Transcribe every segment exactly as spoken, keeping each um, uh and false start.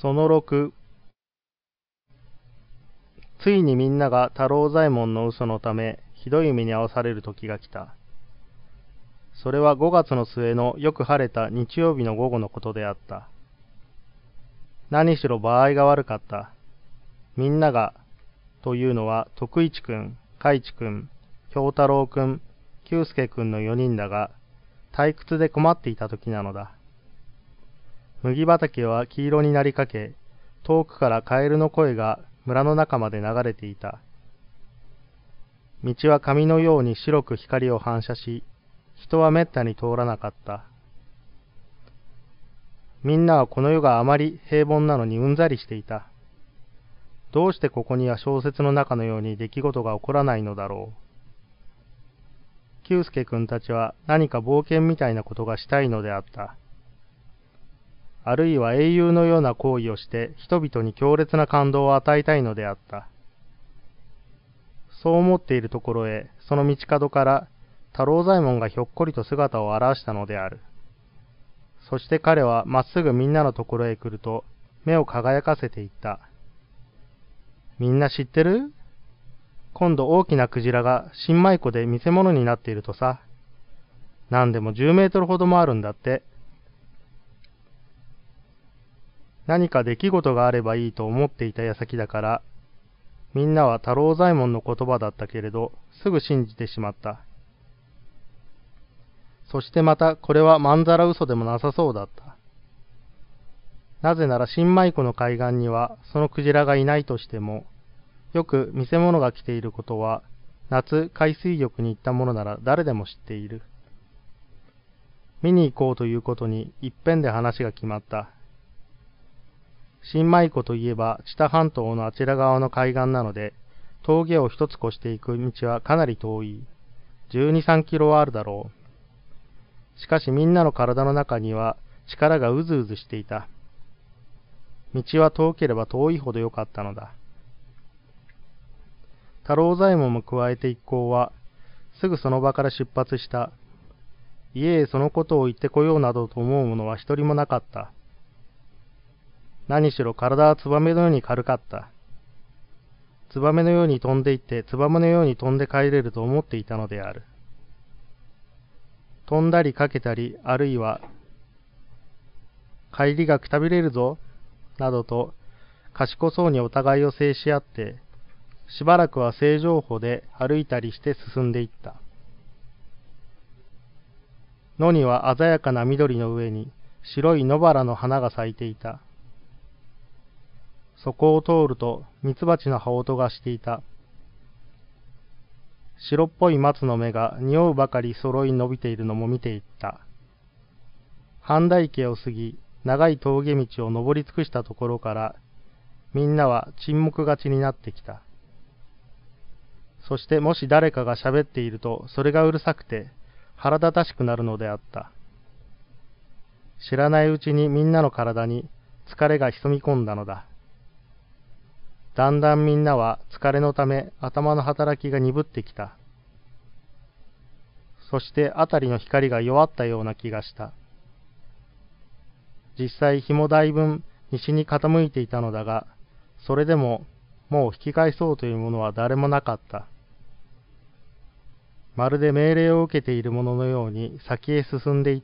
そのろく、ついにみんなが太郎左衛門の嘘のためひどい目に遭わされる時が来た。それはごがつの末のよく晴れた日曜日の午後のことであった。何しろ場合が悪かった。みんなが、というのは徳一くん、海一くん、兵太郎くん、久助くんのよにんだが、退屈で困っていた時なのだ。麦畑は黄色になりかけ、遠くからカエルの声が村の中まで流れていた。道は紙のように白く光を反射し、人はめったに通らなかった。みんなはこの世があまり平凡なのにうんざりしていた。どうしてここには小説の中のように出来事が起こらないのだろう。久助くんたちは何か冒険みたいなことがしたいのであった。あるいは英雄のような行為をして人々に強烈な感動を与えたいのであった。そう思っているところへ、その道角から太郎左衛門がひょっこりと姿を現したのである。そして彼はまっすぐみんなのところへ来ると、目を輝かせていった。みんな知ってる？今度大きなクジラが新米湖で見せ物になっているとさ。何でもじゅうメートルほどもあるんだって。何か出来事があればいいと思っていた矢先だから、みんなは太郎左衛門の言葉だったけれど、すぐ信じてしまった。そしてまたこれはまんざら嘘でもなさそうだった。なぜなら新米湖の海岸にはそのクジラがいないとしても、よく見せ物が来ていることは、夏海水浴に行ったものなら誰でも知っている。見に行こうということに一遍で話が決まった。新米湖といえば知多半島のあちら側の海岸なので、峠を一つ越していく道はかなり遠い。じゅうに、さんキロはあるだろう。しかしみんなの体の中には力がうずうずしていた。道は遠ければ遠いほどよかったのだ。太郎左衛門も加えて一行は、すぐその場から出発した。家へそのことを言ってこようなどと思う者は一人もなかった。何しろ体はツバメのように軽かった。ツバメのように飛んでいって、ツバメのように飛んで帰れると思っていたのである。飛んだりかけたり、あるいは、帰りがくたびれるぞ、などと、賢そうにお互いを制し合って、しばらくは正常歩で歩いたりして進んでいった。野には鮮やかな緑の上に白い野原の花が咲いていた。そこを通るとミツバチの羽音がしていた。白っぽい松の芽が匂うばかり揃い伸びているのも見ていった。半田池を過ぎ、長い峠道を登り尽くしたところから、みんなは沈黙がちになってきた。そしてもし誰かが喋っていると、それがうるさくて腹立たしくなるのであった。知らないうちにみんなの体に疲れが潜み込んだのだ。だんだんみんなは疲れのため頭の働きが鈍ってきた。そして辺りの光が弱ったような気がした。実際日もだいぶ西に傾いていたのだが、それでももう引き返そうというものは誰もなかった。まるで命令を受けているもののように先へ進んでいった。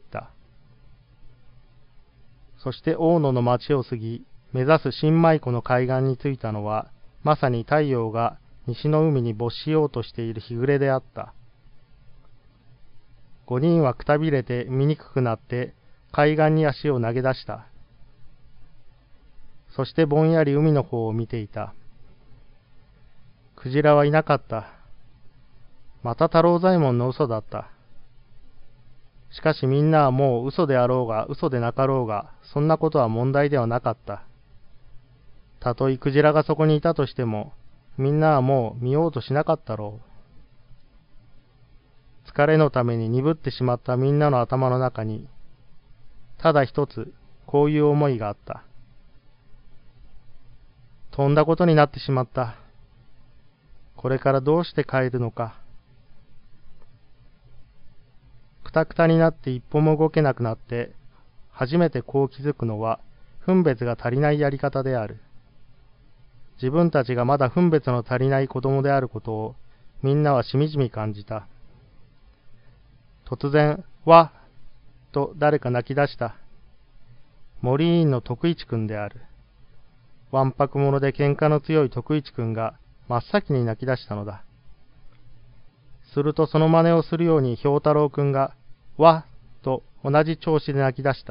そして大野の町を過ぎ、目指す新米湖の海岸に着いたのは、まさに太陽が西の海に没しようとしている日暮れであった。五人はくたびれて見にくくなって海岸に足を投げ出した。そしてぼんやり海の方を見ていた。クジラはいなかった。また太郎左衛門の嘘だった。しかしみんなはもう嘘であろうが嘘でなかろうが、そんなことは問題ではなかった。たとえクジラがそこにいたとしても、みんなはもう見ようとしなかったろう。疲れのために鈍ってしまったみんなの頭の中に、ただ一つ、こういう思いがあった。とんだことになってしまった。これからどうして帰るのか。くたくたになって一歩も動けなくなって、初めてこう気づくのは、 分別が足りないやり方である。自分たちがまだ分別の足りない子供であることをみんなはしみじみ感じた。突然、わっと誰か泣き出した。森委員の徳一くんである。わんぱく者で喧嘩の強い徳一くんが真っ先に泣き出したのだ。するとその真似をするように兵太郎くんが、わっと同じ調子で泣き出した。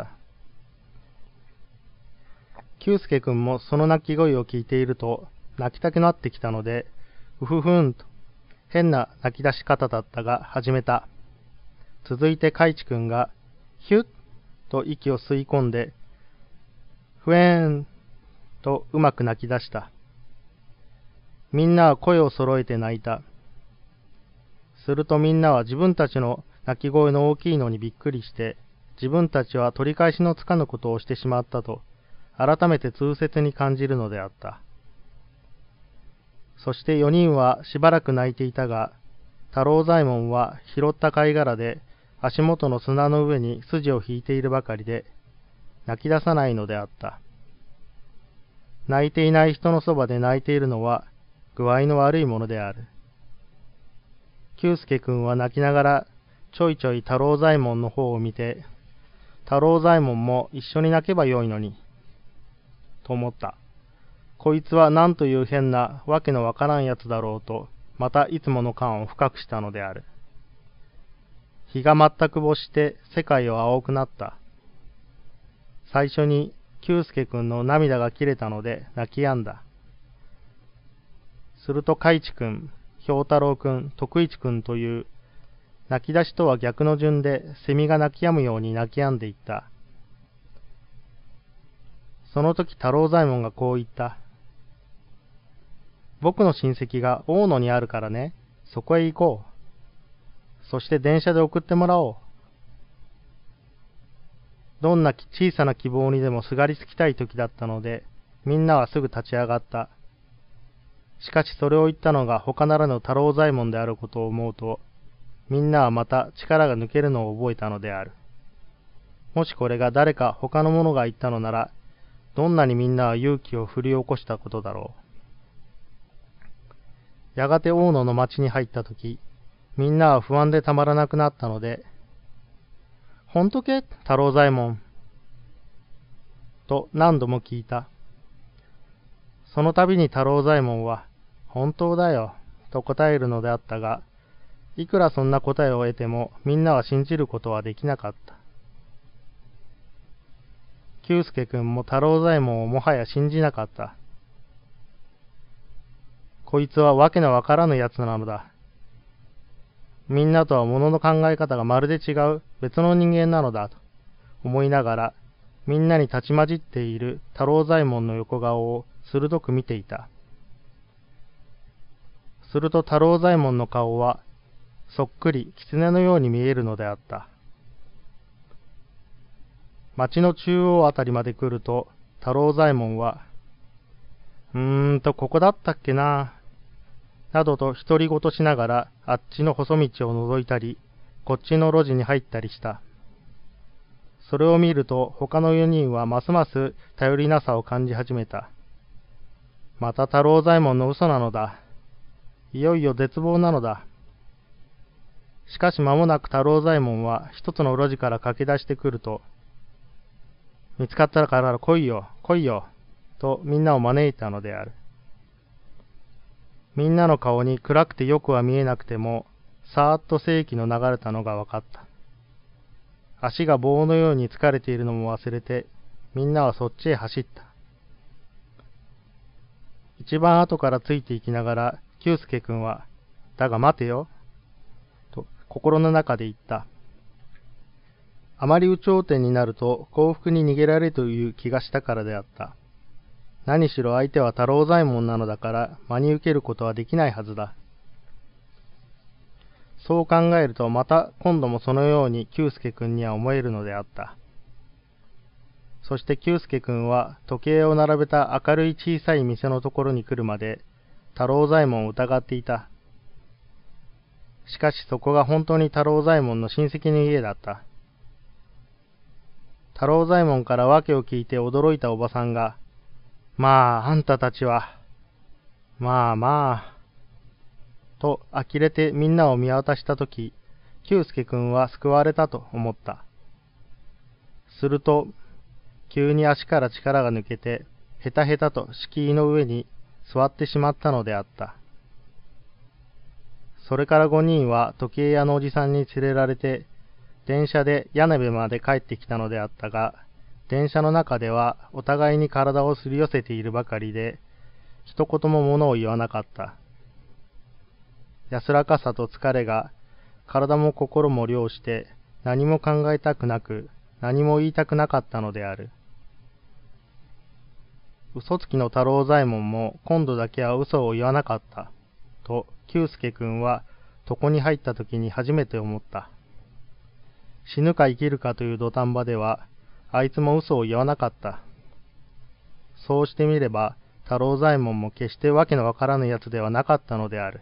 久助くんもその泣き声を聞いていると泣きたくなってきたので、うふふんと変な泣き出し方だったが始めた。続いて海地くんがヒュッと息を吸い込んで、ふえーんとうまく泣き出した。みんなは声を揃えて泣いた。するとみんなは自分たちの泣き声の大きいのにびっくりして、自分たちは取り返しのつかぬことをしてしまったと、改めて痛切に感じるのであった。そしてよにんはしばらく泣いていたが、太郎左衛門は拾った貝殻で足元の砂の上に筋を引いているばかりで、泣き出さないのであった。泣いていない人のそばで泣いているのは具合の悪いものである。久助くんは泣きながらちょいちょい太郎左衛門の方を見て、太郎左衛門も一緒に泣けばよいのに、と思った。こいつは何という変なわけのわからんやつだろうと、またいつもの感を深くしたのである。日が全く没して世界は青くなった。最初に久助くんの涙が切れたので泣き止んだ。すると海地くん、兵太郎くん、徳一くんという泣き出しとは逆の順でセミが泣き止むように泣き止んでいった。その時太郎左衛門がこう言った。僕の親戚が大野にあるからね、そこへ行こう。そして電車で送ってもらおう。どんな小さな希望にでもすがりつきたい時だったので、みんなはすぐ立ち上がった。しかしそれを言ったのが他ならぬ太郎左衛門であることを思うと、みんなはまた力が抜けるのを覚えたのである。もしこれが誰か他の者が言ったのなら、どんなにみんなは勇気を振り起こしたことだろう。やがて大野の町に入ったとき、みんなは不安でたまらなくなったので、ほんとけ、太郎左衛門と何度も聞いた。その度に太郎左衛門は、本当だよ、と答えるのであったが、いくらそんな答えを得ても、みんなは信じることはできなかった。久助くんも太郎左衛門をもはや信じなかった。こいつはわけのわからぬやつなのだ。みんなとは物の考え方がまるで違う別の人間なのだと思いながら、みんなに立ち混じっている太郎左衛門の横顔を鋭く見ていた。すると太郎左衛門の顔はそっくり狐のように見えるのであった。町の中央あたりまで来ると太郎左衛門は、うーんとここだったっけな、などと独り言しながらあっちの細道を覗いたり、こっちの路地に入ったりした。それを見ると他のよにんはますます頼りなさを感じ始めた。また太郎左衛門の嘘なのだ。いよいよ絶望なのだ。しかし間もなく太郎左衛門は一つの路地から駆け出してくると、見つかったから来いよ、来いよ、とみんなを招いたのである。みんなの顔に暗くてよくは見えなくても、さーっと精気の流れたのが分かった。足が棒のように疲れているのも忘れて、みんなはそっちへ走った。一番後からついていきながら、久助くんは、だが待てよ、と心の中で言った。あまり有頂天になると幸福に逃げられるという気がしたからであった。何しろ相手は太郎左衛門なのだから真に受けることはできないはずだ。そう考えるとまた今度もそのように久助くんには思えるのであった。そして久助くんは時計を並べた明るい小さい店のところに来るまで太郎左衛門を疑っていた。しかしそこが本当に太郎左衛門の親戚の家だった。 太郎左衛門から訳を聞いて驚いたおばさんが、まあ、あんたたちは、まあまあ、と呆れてみんなを見渡したとき、久助くんは救われたと思った。すると、急に足から力が抜けて、へたへたと敷居の上に座ってしまったのであった。それから五人は時計屋のおじさんに連れられて、電車で屋根部まで帰ってきたのであったが、電車の中ではお互いに体をすり寄せているばかりで、一言も物を言わなかった。安らかさと疲れが体も心も凌して何も考えたくなく、何も言いたくなかったのである。嘘つきの太郎左衛門も今度だけは嘘を言わなかった、と久助くんは床に入った時に初めて思った。死ぬか生きるかという土壇場では、あいつも嘘を言わなかった。そうしてみれば、太郎左衛門も決してわけのわからぬやつではなかったのである。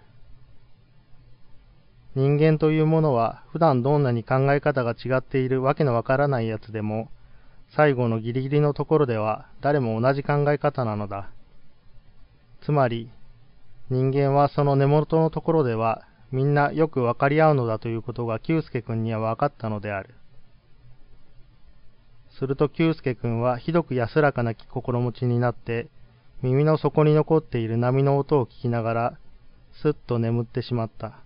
人間というものは、普段どんなに考え方が違っているわけのわからないやつでも、最後のギリギリのところでは誰も同じ考え方なのだ。つまり、人間はその根元のところでは、みんなよく分かり合うのだということが久助君には分かったのである。すると久助君はひどく安らかなき心持ちになって、耳の底に残っている波の音を聞きながら、すっと眠ってしまった。